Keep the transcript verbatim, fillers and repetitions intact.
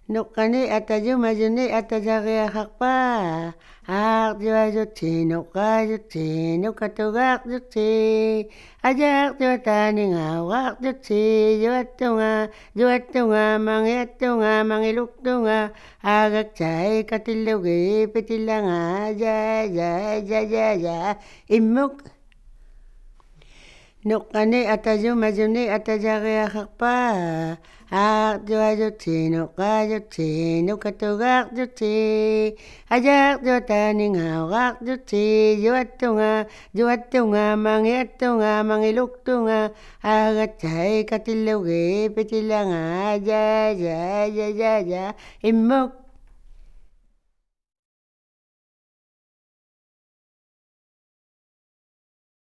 Nuqani atallumalluni atallaqiyaqpa aqllualluchi nuqalluchi ñuqatugaqlluchi allaqllutaninqa waqlluchi lluwatunqa lluwatungaman yatungaman iluqtunqa agaqchay katiluqi pitilanqa ya ya ya ya ya imuk Nuqani atallumalluni atallaqiyaqpa aqllualluchi nuqalluchi ñuqatugaqlluchi allaqllutaninqa waqlluchi lluwatunqa lluwatungaman yatungaman iluqtunqa agaqchay katiluqi pitilanqa ya ya ya ya ya imuk